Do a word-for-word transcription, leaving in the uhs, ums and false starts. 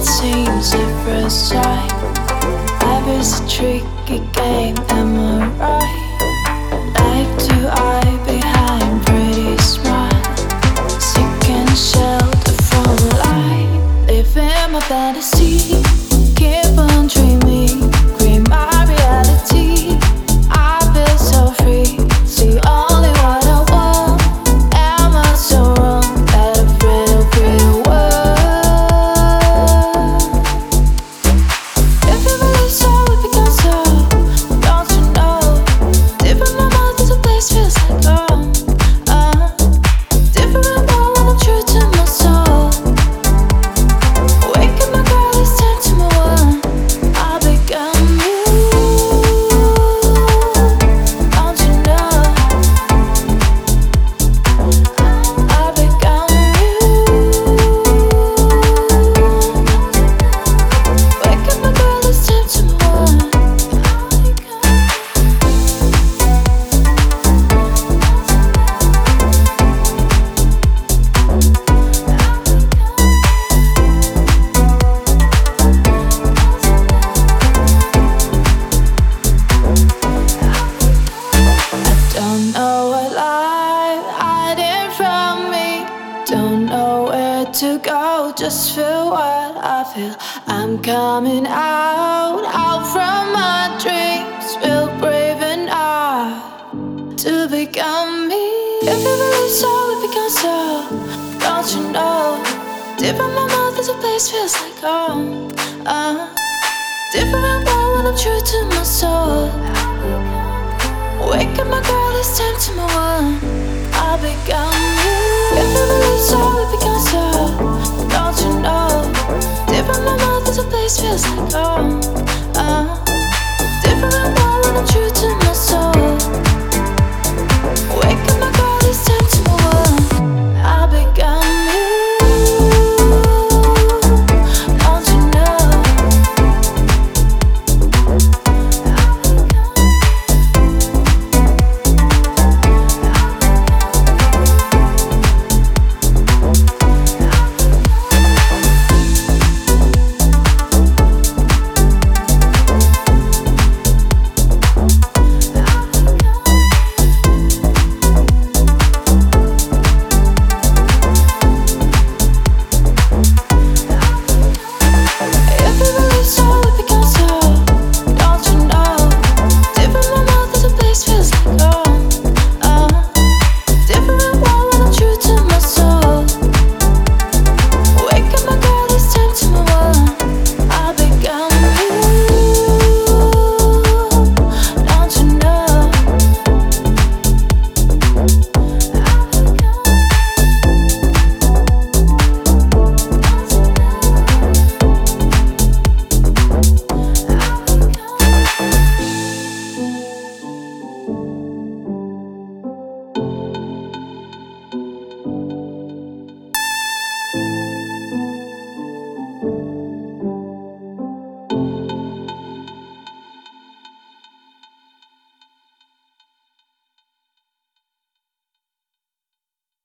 seems at first sight. Life is a tricky game, am I right? Like to eye behind pretty smile, seeking shelter from light. Living my fantasy, keep on dreaming, create my reality. I feel so free, see only what I want. Am I so wrong that I feel real world? If you believe so, it becomes so. Don't you know? Different my mind is a place feels like home. Uh, different but when I'm true to my soul. Wake up my girl, it's time to move on. I become you. Don't you know? I become you. Wake up my girl, it's time to move on. Don't know what life hiding from me. Don't know where to go, just feel what I feel. I'm coming out, out from my dreams. Feel brave enough to become me. If you believe so, it becomes so. Don't you know? Different my mouth is a place feels like home. Uh, different but when I'm true to my soul. Wake up my girl, it's time to move on. I become you. If you believe